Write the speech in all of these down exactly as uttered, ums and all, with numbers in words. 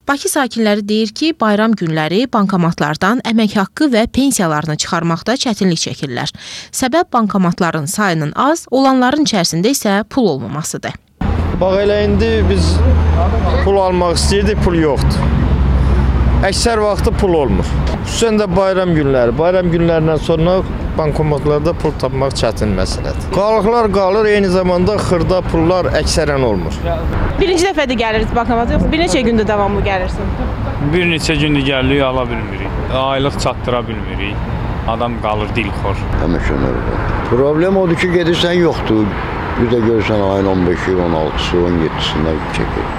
Bakı sakinləri deyir ki, bayram günləri bankomatlardan əmək haqqı və pensiyalarını çıxarmaqda çətinlik çəkirlər. Səbəb bankomatların sayının az, olanların içərisində isə pul olmamasıdır. Bax elə indi biz pul almaq istəyirdik, pul yoxdur. Əksər vaxtı pul olmur. Xüsusən də bayram günləri. Bayram günlərindən sonra bankomatlarda pul tapmaq çətin məsələdir. Qalıqlar qalır, eyni zamanda xırda pullar əksərən olmur. Birinci dəfədir gəlirsiniz bankomata, yoxsa bir neçə gündür davamlı gəlirsiniz? Bir neçə gündür gəlirik, ala bilmirik. Aylıq çatdıra bilmirik. Adam qalır dilxor. Həmişə öyle. Problem odur ki, gedirsən yoxdur. Bir də görürsən ayın on beşi, on altısı, on yeddisində çəkir.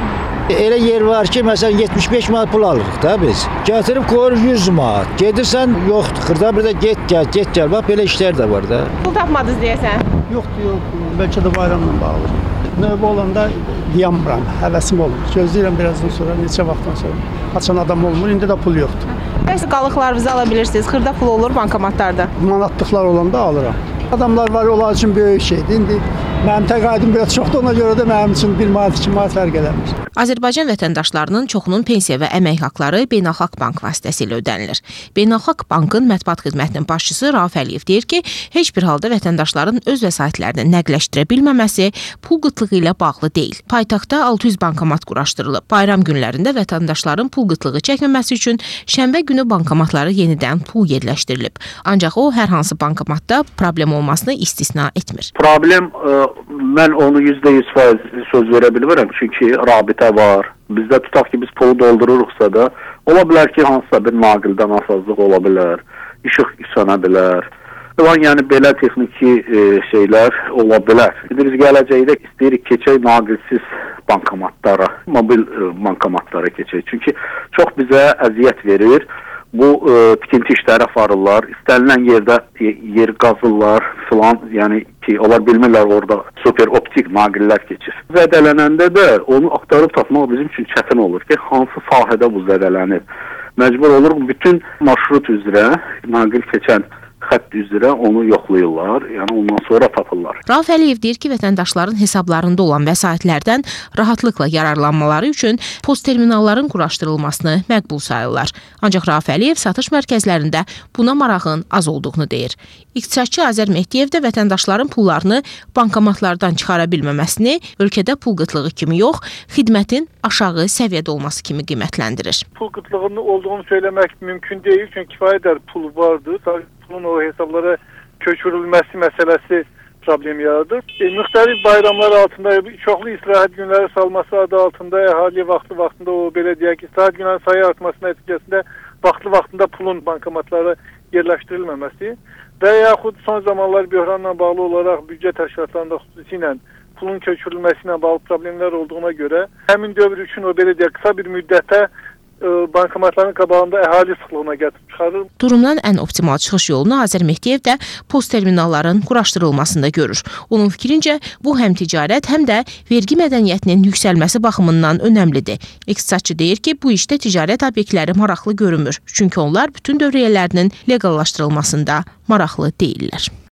Elə yer var ki, məsələn yetmiş beş manat pul alırıq da biz. Gətirib qoyur yüz manat. Gedirsən yoxdur. Xırda bir də get gəl, get gəl. Bax belə işlər də var da. Pul tapmadınız deyəsən? Yoxdur, yox. Bəlkə də bayramla bağlı. Növbə olanda dayanmıram, həvəsim olmur. Gözləyirəm birazdan sonra, neçə vaxtdan sonra. Açan adam olmur, indi də pul yoxdur. Bəs qalıqlarınızı ala bilirsiniz, xırda pul olur bankomatlarda? Manatlıqlar olanda alıram. Adamlar var, onlar üçün böyük şeydir. İndi mənim təqaüdüm biraz çoxdur, ona görə də mənim üçün bir manat, iki manat fərq eləmir. Azərbaycan vətəndaşlarının çoxunun pensiya və əmək haqları Beynəlxalq Bank vasitəsilə ödənilir. Beynəlxalq Bankın mətbuat xidmətinin başçısı Rauf Əliyev deyir ki, heç bir halda vətəndaşların öz vəsaitlərini nəqləşdirə bilməməsi pul qıtlığı ilə bağlı deyil. Paytaxtda altı yüz bankomat quraşdırılıb. Bayram günlərində vətəndaşların pul qıtlığı çəkməməsi üçün şənbə günü bankomatları yenidən pul yerləşdirilib. Ancaq o, hər hansı bankomatda problem olmasını istisna etmir. Problem, ə, mən onu yüzdə yüz faiz söz verə bilmirəm, çünki rabitə var. Bizdə tutaq ki, biz pulu doldururuqsa da, ola bilər ki, hansısa bir naqildən asazlıq ola bilər, işıq sönə bilər. Yəni, belə texniki e, şeylər ola bilər. Biz gələcəkdə istəyirik keçək naqilsiz bankomatlara, mobil e, bankomatlara keçək. Çünki çox bizə əziyyət verir. Bu e, tikinti işləri aparırlar, istənilən yerdə yer qazırlar filan, yəni ki, onlar bilmirlər orada super optik naqillər keçir. Zədələnəndə də onu axtarıb tapmaq bizim üçün çətin olur ki, hansı sahədə bu zədələnir. Məcbur oluruq bütün marşrut üzrə, naqil keçən xətt üzrə onu yoxlayırlar, yəni ondan sonra tapırlar. Rauf Əliyev deyir ki, vətəndaşların hesablarında olan vəsaitlərdən rahatlıqla yararlanmaları üçün post terminalların quraşdırılmasını məqbul sayırlar. Ancaq Rauf Əliyev satış mərkəzlərində buna marağın az olduğunu deyir. İqtisadçı Azər Mehdiyev də vətəndaşların pullarını bankomatlardan çıxara bilməməsini ölkədə pul qıtlığı kimi yox, xidmətin aşağı səviyyədə olması kimi qiymətləndirir. Pul qıtlığının olduğunu söyləmək mümkün deyil, çünki kifayət qədər pul vardı. Pulun o hesablara köçürülməsi məsələsi problem yaradır. E, müxtəlif bayramlar altında, çoxlu istirahət günləri salması adı altında əhali vaxtı-vaxtında o belə deyək ki, istirahət günləri sayı artması nəticəsində vaxtlı-vaxtında pulun bankomatlara yerləşdirilməməsi və yaxud son zamanlar böhranla bağlı olaraq büdcə təşkilatlarında xüsusilə pulun köçürülməsi ilə bağlı problemlər olduğuna görə həmin dövr üçün o belə deyək qısa bir müddətə bankomatların qabağında əhali sıxlığına gətirib çıxarır. Durumdan ən optimal çıxış yolunu Azər Mehdiyev də post terminalların quraşdırılmasında görür. Onun fikrincə, bu həm ticarət, həm də vergi mədəniyyətinin yüksəlməsi baxımından önəmlidir. İqtisadçı deyir ki, bu işdə ticarət obyektləri maraqlı görünmür. Çünki onlar bütün dövriyyələrinin leqallaşdırılmasında maraqlı deyillər.